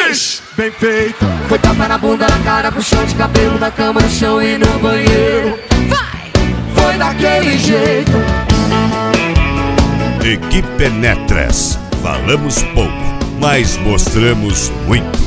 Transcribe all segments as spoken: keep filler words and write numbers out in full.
fish, bem feito. Foi tapa na bunda, na cara, puxão de cabelo, na cama, no chão e no banheiro. Vai! Foi daquele jeito. Equipe Penetras. Falamos pouco, mas mostramos muito.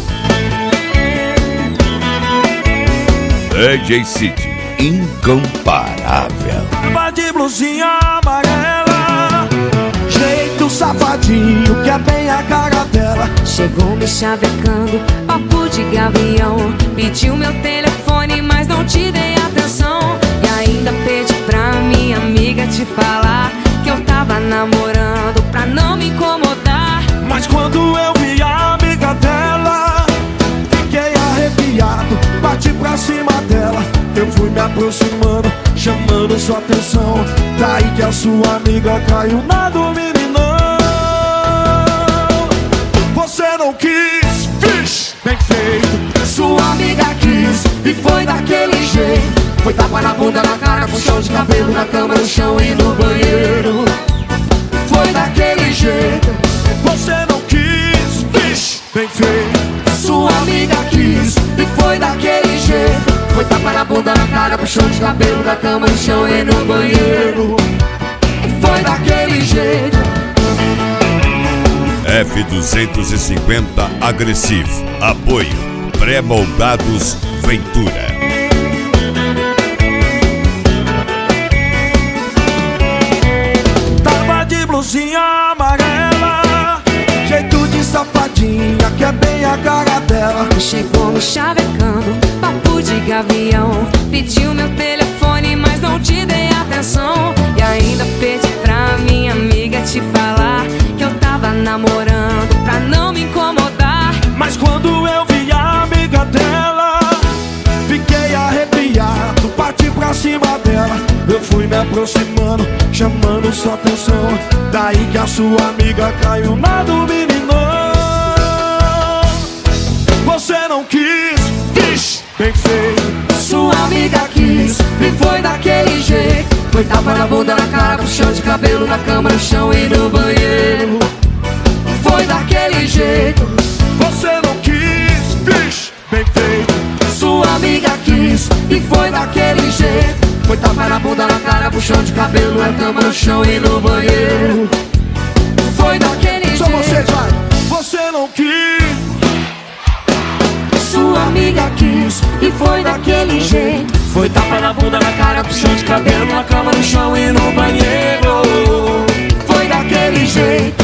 D J Cid, incomparável. Tava de blusinha amarela, jeito safadinho, que é bem a cara dela. Chegou me chavecando, papo de gavião. Pediu meu telefone, mas não te dei atenção. E ainda pedi pra minha amiga te falar que eu tava namorando, pra não me incomodar. Mas quando eu vi a amiga dela, fiquei arrepiado, bati pra cima dela. Eu fui me aproximando, chamando sua atenção. Daí que a sua amiga caiu na do meninão. Você não quis, fish, bem feito. Sua amiga quis e foi daquele jeito. Foi tapa na bunda, na cara, puxão de cabelo, na cama, no chão e no banheiro. Foi daquele jeito. Você não quis, fish, bem feito. Sua amiga quis e foi daquele jeito. Foi tapa na bunda, na cara, puxão de cabelo, na cama, no chão e no banheiro. Foi daquele jeito. F duzentos e cinquenta agressivo. Apoio Pré-moldados Ventura. Tava de blusinha amarela, jeito de safadinha, que é bem a cara dela. Chegou me chavecando, papo de gavião. Pediu meu telefone, mas não te dei atenção. E ainda pedi pra minha amiga te falar que eu tava namorando, pra não me incomodar. Mas quando eu vi a amiga dela, fiquei arrepiado, bati pra cima dela. Eu fui me aproximando, chamando sua atenção. Daí que a sua amiga caiu na do meninão. Você não quis, fish, bem feito. Sua amiga quis e foi daquele jeito. Foi tapa na bunda, na cara, puxão de cabelo, na cama, no chão e no banheiro. Foi daquele jeito. Você não quis, fish, bem feito. Sua amiga quis e foi daquele jeito. Foi tapa na bunda, na cara, puxão de cabelo, na cama, no chão e no banheiro. Foi daquele Só jeito. vocês, vai. Você não quis. Sua amiga quis e foi daquele jeito. Foi tapa na bunda, na cara, puxão de cabelo, na cama, no chão e no banheiro. Foi daquele jeito.